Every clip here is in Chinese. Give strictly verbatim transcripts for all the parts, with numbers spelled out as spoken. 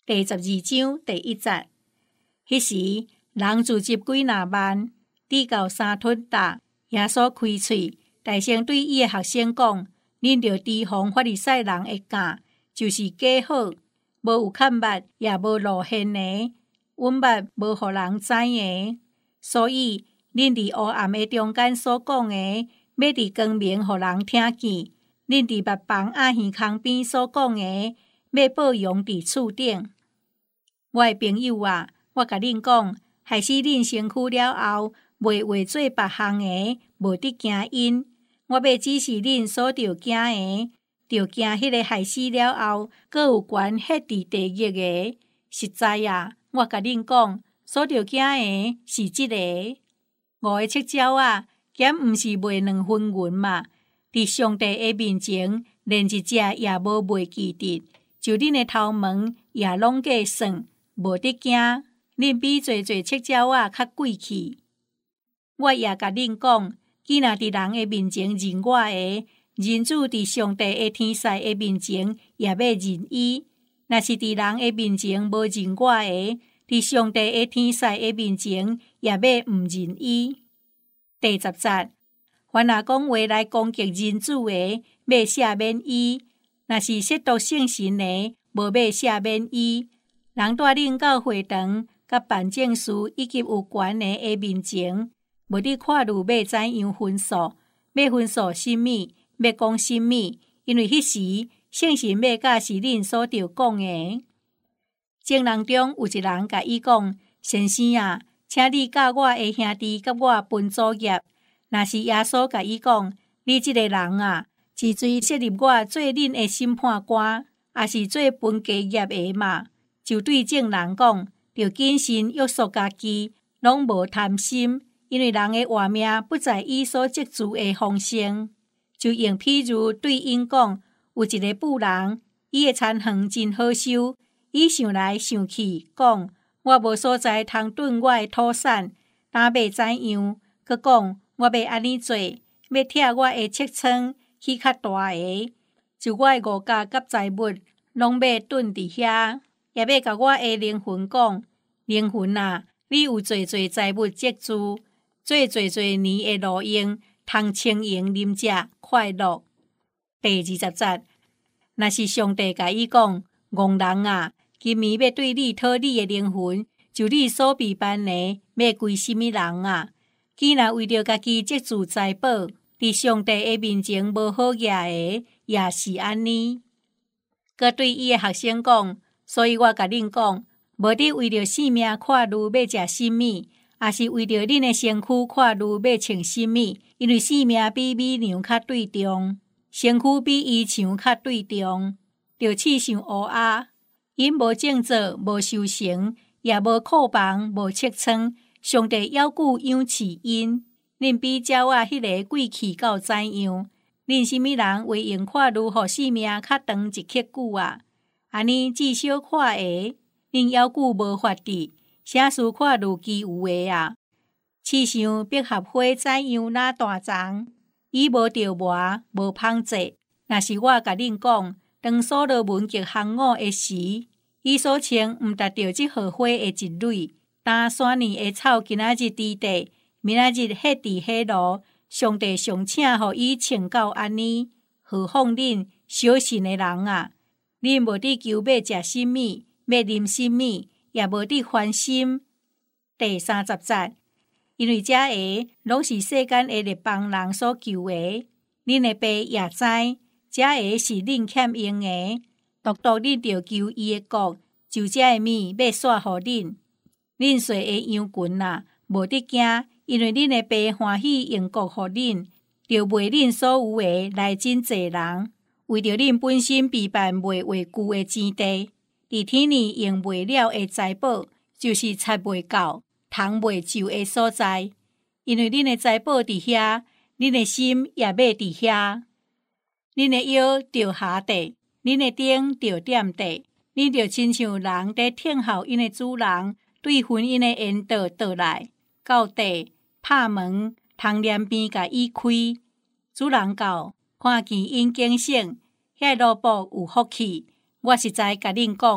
第十二章第一節。迄時，人聚集幾若萬，至到三突達，耶穌開喙，大聲對伊的學生講：恁着提防法利賽人的教，就是假好，無有看目，也無露現的，阮捌無互人知的。所以，恁佇黑暗的中間所講的，要佇光明互人聽見；恁佇目房仔耳孔邊所講的，要報揚佇厝頂。我的朋友啊，我甲恁講，害死恁身軀了後，袂為做別項的，無得驚因。我要指示恁所着驚的，着驚迄個害死了後，閣有權迄佇地獄的。實在啊，我甲恁講，所着驚的是即、這個。五個赤鳥啊，檢毋是賣兩分銀嘛？佇上帝的面前，連一隻也無賣記得，就恁的頭毛也攏計算，無得驚。恁比濟濟赤鳥啊較貴氣。我也甲恁講，既若佇人的面前認我的，人子佇上帝的天使的面前也要認伊。若是佇人的面前無認我的，佇上帝的天使的面前也要毋認伊。第十節，凡若講話來攻擊人子的，要赦免伊；若是褻瀆聖神的，無要赦免伊。人帶恁到會堂，甲辦證事以及有權的的面前，無得看路要怎樣分數，要分數甚物，要講甚物，因為迄時聖神要甲是恁所着講的。眾人中有一人甲伊講：先生啊，請你教我的兄弟甲我分作業。若是耶穌甲伊講：你這個人啊，是最設立我做恁的審判官，也是做分家業的嘛？就對眾人講：着謹慎約束家己，攏無貪心，因為人的活命不在伊所積聚的豐盛。就用譬如對因講：有一個婦人，伊的田園真好收。伊想來想去，講：我無所在通囤我的土產，呾要怎樣？閣講：我要安尼做，要拆我的尺倉去較大個，就我的五甲甲財物，攏要囤佇遐，也要甲我的靈魂講：靈魂啊，你有濟濟財物積聚，做濟濟年的路用，通清閒啉食快樂。第二十節，若是上帝甲伊講：戇人啊，今暝要對你討你的靈魂，就你所備辦的，要歸什麼人啊？既然為着家己積聚財寶，佇上帝的面前無好業的，也是安尼。閣對伊的學生講：所以我甲恁講，無得為着性命看路要食什麼，也是為着恁的身軀看路要穿什麼，因為性命比美娘較對重，身軀比衣裳較對重。着刺上烏鴉，因無種作，無收成，也無庫房，無尺倉。上帝要顧養飼因，恁比鳥仔迄個貴氣到怎樣？恁什麼人會用看路互性命較長一刻久啊？安尼至少看下，恁要顧無法度，啥事看路機有的啊？刺像百合花怎樣那大丛，伊無着磨，無芳澤。若是我甲恁講，當所羅門極行五的時，伊所穿毋達着即號花的一蕊。但山巒的草今仔日佇地，明仔日迄佇迄路，上帝上請互伊穿到安尼。何況恁小信的人啊，恁無得求要食什麼，要啉什麼，也無得煩心。第三十節，因為這個攏是世間的列邦人所求的，恁的爸也知，這個是恁欠用的，獨獨恁着求伊的國，就這個物要煞互恁。恁歲的羊群啊，無得驚，因為恁的爸歡喜用國互恁，就賣恁所有的來真濟人，為着恁本身備辦袂話舊的錢地，佇天裡用袂了的財寶，就是賊袂到、通袂就的所在。因為恁的財寶佇遐，恁的心也要佇遐。恁的腰着下地，恁的頂着點地，恁着親像人在聽候因的主人。對婚姻的緣道倒來，到地拍門，窗簾邊甲伊開。主人到，看見因景色，遐奴僕有福氣。我實在甲恁講，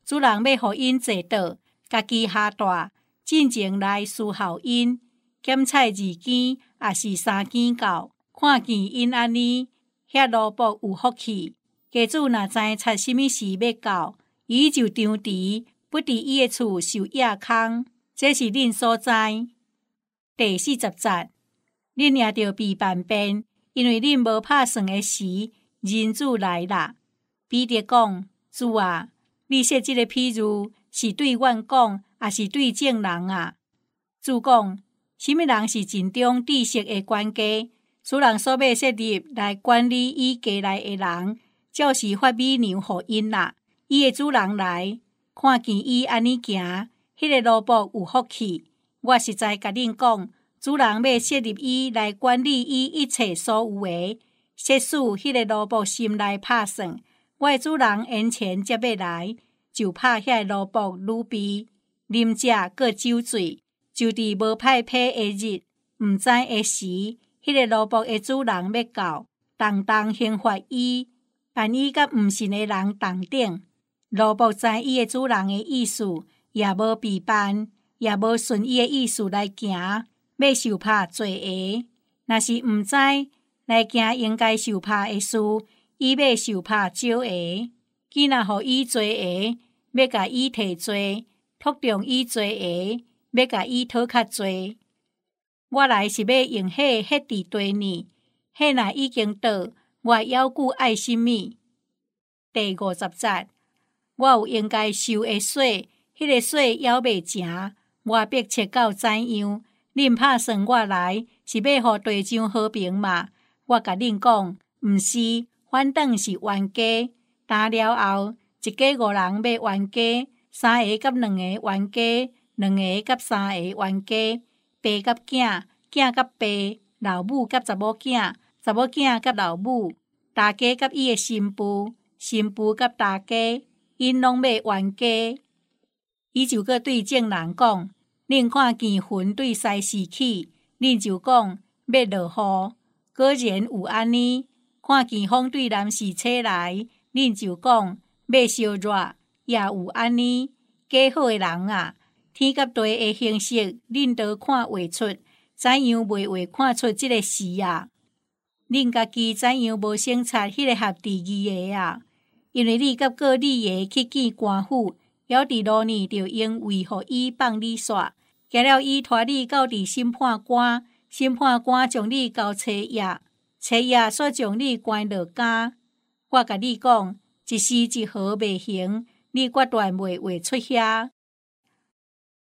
主人要互因坐倒，家己下大，進前來伺候因，檢菜二件，也是三件到，看見因安尼，遐奴僕有福氣。家主若知察什麼事要到，伊就張弛，不佇伊的厝受野空，這是恁所知。第四十節，恁也着被辦變，因為恁無拍算的時，人主來啦。彼得講：主啊，你說這個譬喻是對阮講，也是對眾人啊？主講：什麼人是盡忠知識的管家？主人所要設立來管理伊家內的人，照是發米糧予因啦。伊的主人來看見伊安尼行，迄、那個奴僕有福氣。我實在甲恁講，主人要設立伊來管理伊一切所有的，設使迄個奴僕心內拍算，我的主人延前接要來，就拍遐個奴僕擼鼻，啉食閣酒醉，就佇無歹批的日，毋知的時，迄、那個奴僕的主人要到，重重刑罰伊，按伊甲毋信的人同等。奴僕知伊的主人的意思，也無備辦，也無順伊的意思來行，要受拍罪下。若是毋知來行應該受拍的事，伊要受拍少下。既若互伊罪下，要甲伊提罪，托重伊罪下，要甲伊討較罪。我來是要用迄個迄佇地呢，迄若已經倒，我猶顧愛什麼？第五十節，我有應該受的稅，迄、那個稅猶未成，我迫切到怎樣？恁拍算我來是要互地上和平嘛？我甲恁講，毋是，反倒是冤家。打了後，一家五人要冤家，三個甲兩個冤家，兩個甲三個冤家，爸甲囝，囝甲爸，老母甲查某囝，查某囝甲老母，大家甲伊的新婦，新婦甲大家，因攏要冤家。伊就閣對眾人講：恁看見雲對西施起，恁就講要落雨，果然有安尼；看見風對南西吹來，恁就講要燒熱，也有安尼。假好的人啊，天甲地的形式，恁都看畫出，怎樣袂畫看出這個事啊？恁家己怎樣無先察迄個合第二個啊？因為你甲過你個去見官府，還佇路呢就因為互伊放你煞，行了伊拖你到佇審判官，審判官將你交差役，差役煞將你關落監。我甲你講，一時一毫未行，你決斷袂畫出遐。